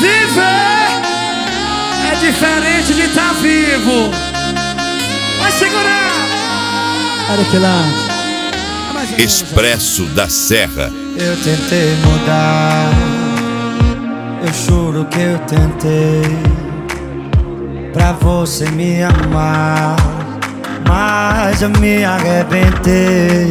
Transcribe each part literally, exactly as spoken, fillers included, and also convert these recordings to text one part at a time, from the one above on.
Viver é diferente de estar vivo. Vai segurar. Olha que lá. Expresso da Serra. Eu tentei mudar, eu juro que eu tentei, pra você me amar, mas eu me arrebentei.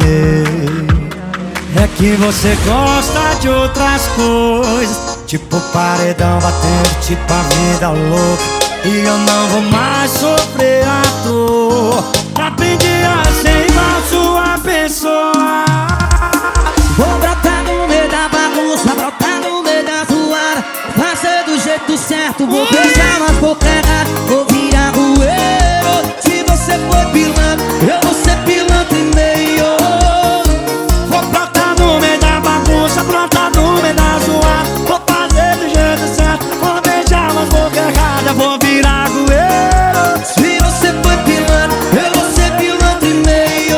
É que você gosta de outras coisas, tipo paredão batendo, tipo a vida louca, e eu não vou mais sofrer à toa. Aprendi a ser igual sua pessoa. Vou brotar no meio da bagunça, brotar no meio da zoada, fazer do jeito certo, vou beijar umas bocas erradas, vou virar rueiro. Se você for pilantra, eu vou ser pilantra e meio. Vou brotar no meio da bagunça, brotar no meio da zoada, vou fazer do jeito certo, vou beijar umas bocas erradas, vou virar rueiro. Se você for pilantra, eu vou ser pilantra e meio.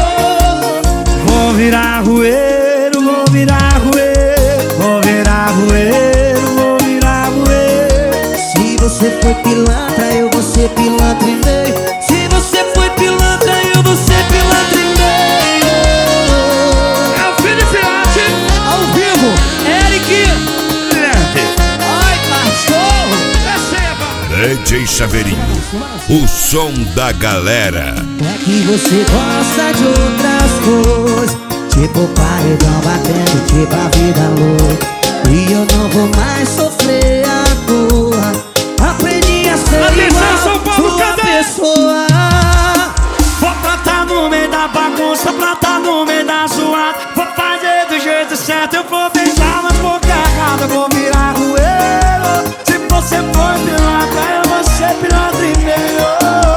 Vou virar rueiro, vou virar rueiro, vou virar rueiro, vou virar rueiro. Se você for pilantra, eu vou ser pilantra e meio. Se você for pilantra, eu vou ser pilantra e meio. É o filho de Fiote Ao vivo, Eric. Ai, cachorro. Receba. D J Chaveirinho, o som da galera. É que você gosta de outras coisas, tipo paredão batendo, tipo a vida louca, e eu não vou mais sofrer à toa. Aprendi a ser Atenção, igual São Paulo, sua cadê? pessoa. Vou brotar no meio da bagunça, brotar no meio da zoada, vou fazer do jeito certo, eu vou beijar umas bocas erradas, vou virar rueiro. Se você for pilantra, eu vou ser pilantra e meio.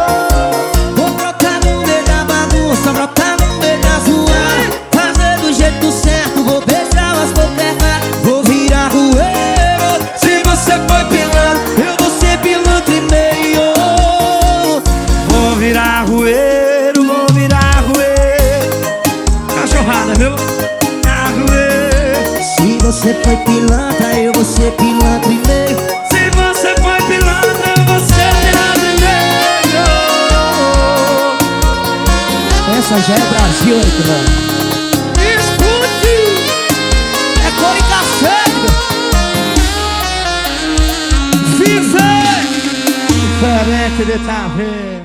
Vou brotar no meio da bagunça, brotar no meio da zoada, fazer do jeito certo, vou beijar umas bocas erradas, vou virar rueiro. Se você for pilantra, eu vou ser pilantra e meio. Vou virar rueiro, vou virar rueiro. Cachorrada, viu? Virar rueiro. Se você foi pilantra, eu vou ser pilantra e meio. Se você foi pilantra, eu vou ser pilantra e meio. Essa já é Brasil, mano. Escute. É cor e cacete. Viver. Diferente de tá vendo.